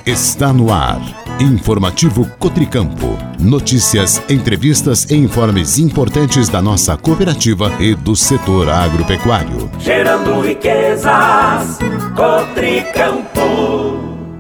Está no ar. Informativo Cotricampo. Notícias, entrevistas e informes importantes da nossa cooperativa e do setor agropecuário. Gerando riquezas, Cotricampo.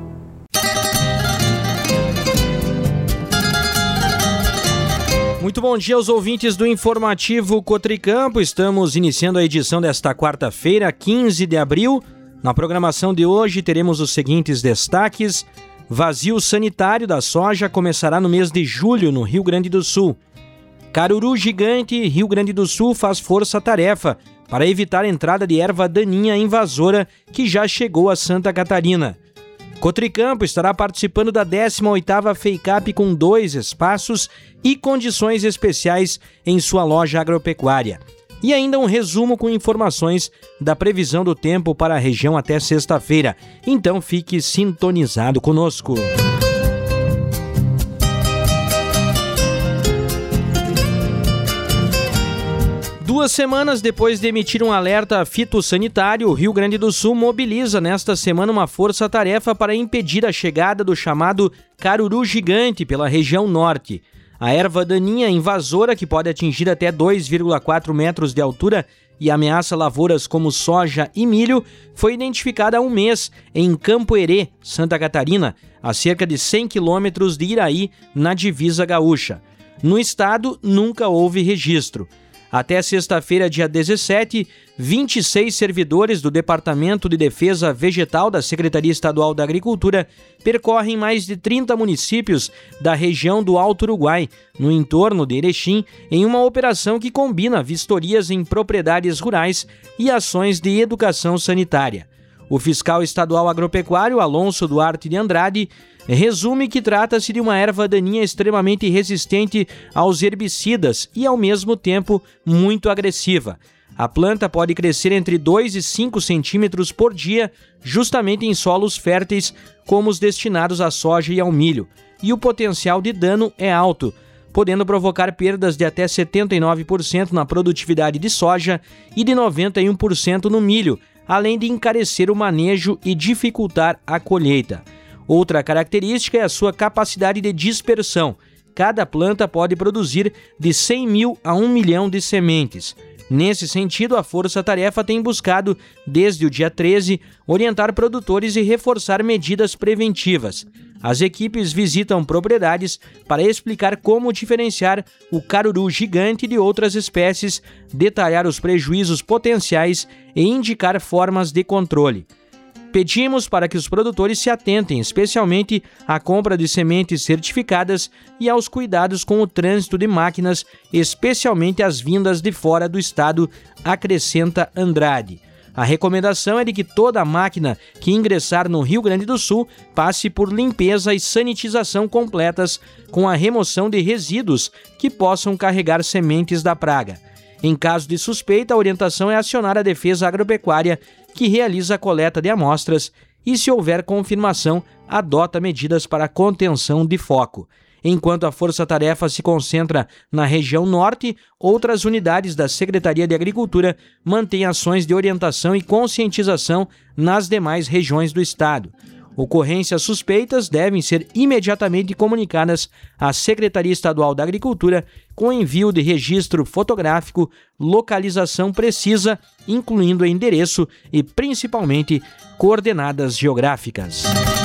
Muito bom dia aos ouvintes do Informativo Cotricampo. Estamos iniciando a edição desta quarta-feira, 15 de abril. Na programação de hoje teremos os seguintes destaques. Vazio sanitário da soja começará no mês de julho no Rio Grande do Sul. Caruru gigante, Rio Grande do Sul faz força-tarefa para evitar a entrada de erva daninha invasora que já chegou a Santa Catarina. Cotricampo estará participando da 18ª FEICAP com 2 espaços e condições especiais em sua loja agropecuária. E ainda um resumo com informações da previsão do tempo para a região até sexta-feira. Então fique sintonizado conosco. Duas semanas depois de emitir um alerta fitossanitário, o Rio Grande do Sul mobiliza nesta semana uma força-tarefa para impedir a chegada do chamado caruru gigante pela região norte. A erva daninha invasora, que pode atingir até 2,4 metros de altura e ameaça lavouras como soja e milho, foi identificada há um mês em Campo Herê, Santa Catarina, a cerca de 100 quilômetros de Iraí, na divisa gaúcha. No estado, nunca houve registro. Até sexta-feira, dia 17, 26 servidores do Departamento de Defesa Vegetal da Secretaria Estadual da Agricultura percorrem mais de 30 municípios da região do Alto Uruguai, no entorno de Erechim, em uma operação que combina vistorias em propriedades rurais e ações de educação sanitária. O fiscal estadual agropecuário, Alonso Duarte de Andrade, resume que trata-se de uma erva daninha extremamente resistente aos herbicidas e, ao mesmo tempo, muito agressiva. A planta pode crescer entre 2 e 5 centímetros por dia, justamente em solos férteis, como os destinados à soja e ao milho, e o potencial de dano é alto, podendo provocar perdas de até 79% na produtividade de soja e de 91% no milho, além de encarecer o manejo e dificultar a colheita. Outra característica é a sua capacidade de dispersão. Cada planta pode produzir de 100 mil a 1 milhão de sementes. Nesse sentido, a Força Tarefa tem buscado, desde o dia 13, orientar produtores e reforçar medidas preventivas. As equipes visitam propriedades para explicar como diferenciar o caruru gigante de outras espécies, detalhar os prejuízos potenciais e indicar formas de controle. Pedimos para que os produtores se atentem, especialmente à compra de sementes certificadas e aos cuidados com o trânsito de máquinas, especialmente as vindas de fora do estado, acrescenta Andrade. A recomendação é de que toda máquina que ingressar no Rio Grande do Sul passe por limpeza e sanitização completas, com a remoção de resíduos que possam carregar sementes da praga. Em caso de suspeita, a orientação é acionar a Defesa Agropecuária, que realiza a coleta de amostras e, se houver confirmação, adota medidas para contenção de foco. Enquanto a Força-Tarefa se concentra na região norte, outras unidades da Secretaria de Agricultura mantêm ações de orientação e conscientização nas demais regiões do estado. Ocorrências suspeitas devem ser imediatamente comunicadas à Secretaria Estadual da Agricultura com envio de registro fotográfico, localização precisa, incluindo endereço e, principalmente, coordenadas geográficas.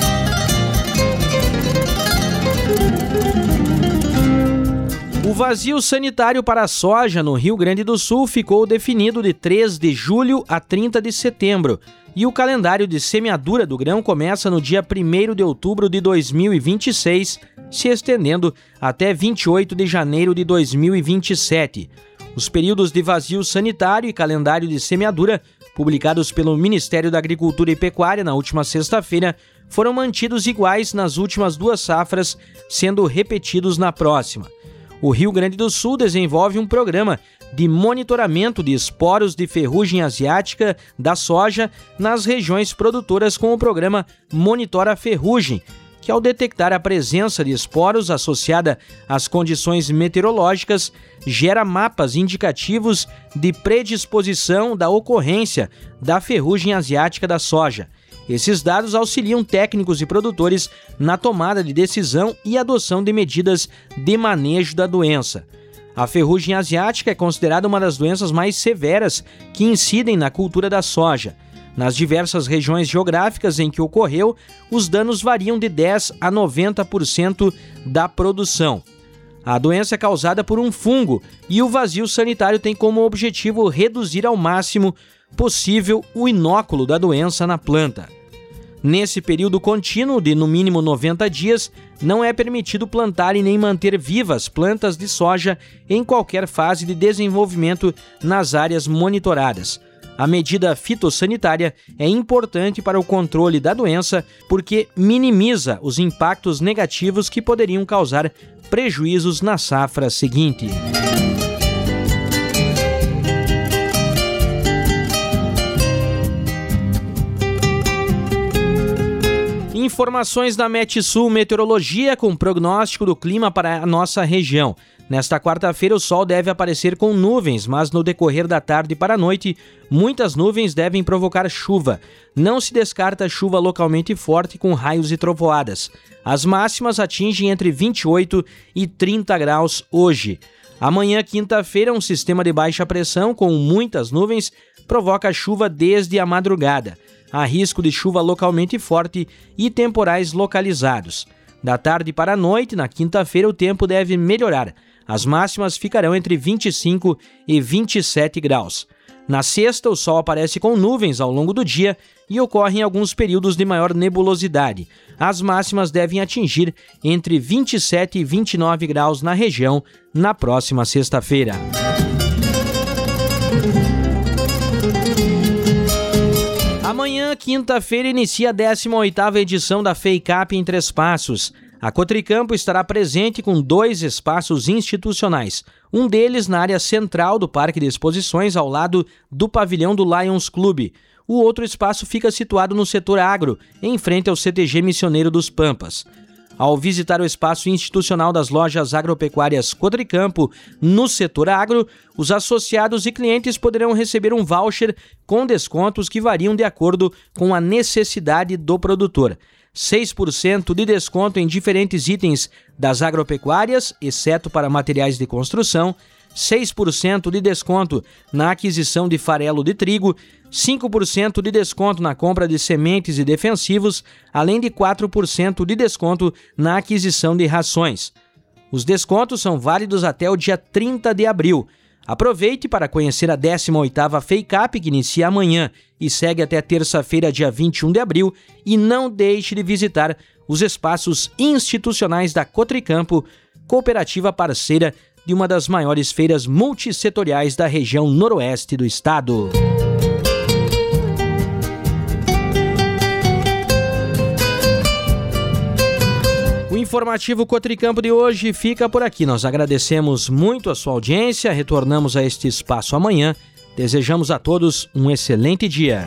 O vazio sanitário para a soja no Rio Grande do Sul ficou definido de 3 de julho a 30 de setembro. E o calendário de semeadura do grão começa no dia 1º de outubro de 2026, se estendendo até 28 de janeiro de 2027. Os períodos de vazio sanitário e calendário de semeadura, publicados pelo Ministério da Agricultura e Pecuária na última sexta-feira, foram mantidos iguais nas últimas 2 safras, sendo repetidos na próxima. O Rio Grande do Sul desenvolve um programa de monitoramento de esporos de ferrugem asiática da soja nas regiões produtoras com o programa Monitora Ferrugem, que ao detectar a presença de esporos associada às condições meteorológicas, gera mapas indicativos de predisposição da ocorrência da ferrugem asiática da soja. Esses dados auxiliam técnicos e produtores na tomada de decisão e adoção de medidas de manejo da doença. A ferrugem asiática é considerada uma das doenças mais severas que incidem na cultura da soja. Nas diversas regiões geográficas em que ocorreu, os danos variam de 10% a 90% da produção. A doença é causada por um fungo e o vazio sanitário tem como objetivo reduzir ao máximo possível o inóculo da doença na planta. Nesse período contínuo de no mínimo 90 dias, não é permitido plantar e nem manter vivas plantas de soja em qualquer fase de desenvolvimento nas áreas monitoradas. A medida fitossanitária é importante para o controle da doença porque minimiza os impactos negativos que poderiam causar prejuízos na safra seguinte. Informações da Metsul Meteorologia com prognóstico do clima para a nossa região. Nesta quarta-feira, o sol deve aparecer com nuvens, mas no decorrer da tarde para a noite, muitas nuvens devem provocar chuva. Não se descarta chuva localmente forte com raios e trovoadas. As máximas atingem entre 28 e 30 graus hoje. Amanhã, quinta-feira, um sistema de baixa pressão com muitas nuvens provoca chuva desde a madrugada. Há risco de chuva localmente forte e temporais localizados. Da tarde para a noite, na quinta-feira, o tempo deve melhorar. As máximas ficarão entre 25 e 27 graus. Na sexta, o sol aparece com nuvens ao longo do dia e ocorrem alguns períodos de maior nebulosidade. As máximas devem atingir entre 27 e 29 graus na região na próxima sexta-feira. Amanhã, quinta-feira, inicia a 18ª edição da FEICAP em Três Passos. A Cotricampo estará presente com 2 espaços institucionais, um deles na área central do Parque de Exposições, ao lado do pavilhão do Lions Clube. O outro espaço fica situado no setor agro, em frente ao CTG Missioneiro dos Pampas. Ao visitar o espaço institucional das lojas agropecuárias Cotricampo no setor agro, os associados e clientes poderão receber um voucher com descontos que variam de acordo com a necessidade do produtor. 6% de desconto em diferentes itens das agropecuárias, exceto para materiais de construção, 6% de desconto na aquisição de farelo de trigo, 5% de desconto na compra de sementes e defensivos, além de 4% de desconto na aquisição de rações. Os descontos são válidos até o dia 30 de abril. Aproveite para conhecer a 18ª FEICAP, que inicia amanhã e segue até terça-feira, dia 21 de abril, e não deixe de visitar os espaços institucionais da Cotricampo, cooperativa parceira de uma das maiores feiras multissetoriais da região noroeste do estado. O informativo Cotricampo de hoje fica por aqui. Nós agradecemos muito a sua audiência, retornamos a este espaço amanhã. Desejamos a todos um excelente dia.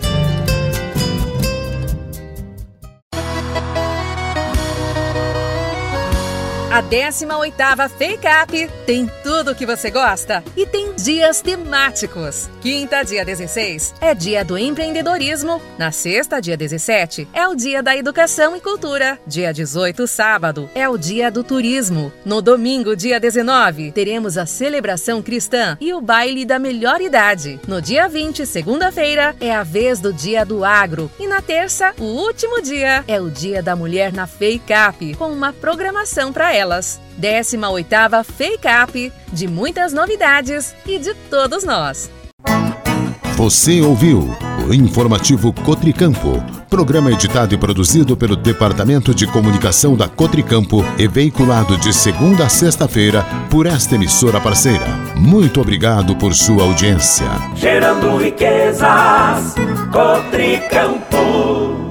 A 18ª FEICAP tem tudo o que você gosta e tem dias temáticos. Quinta, dia 16, é dia do empreendedorismo. Na sexta, dia 17, é o dia da educação e cultura. Dia 18, sábado, é o dia do turismo. No domingo, dia 19, teremos a celebração cristã e o baile da melhor idade. No dia 20, segunda-feira, é a vez do dia do agro. E na terça, o último dia, é o dia da mulher na FEICAP, com uma programação para ela. 18ª FEICAP, de muitas novidades e de todos nós. Você ouviu o informativo Cotricampo, programa editado e produzido pelo Departamento de Comunicação da Cotricampo e veiculado de segunda a sexta-feira por esta emissora parceira. Muito obrigado por sua audiência. Gerando riquezas, Cotricampo.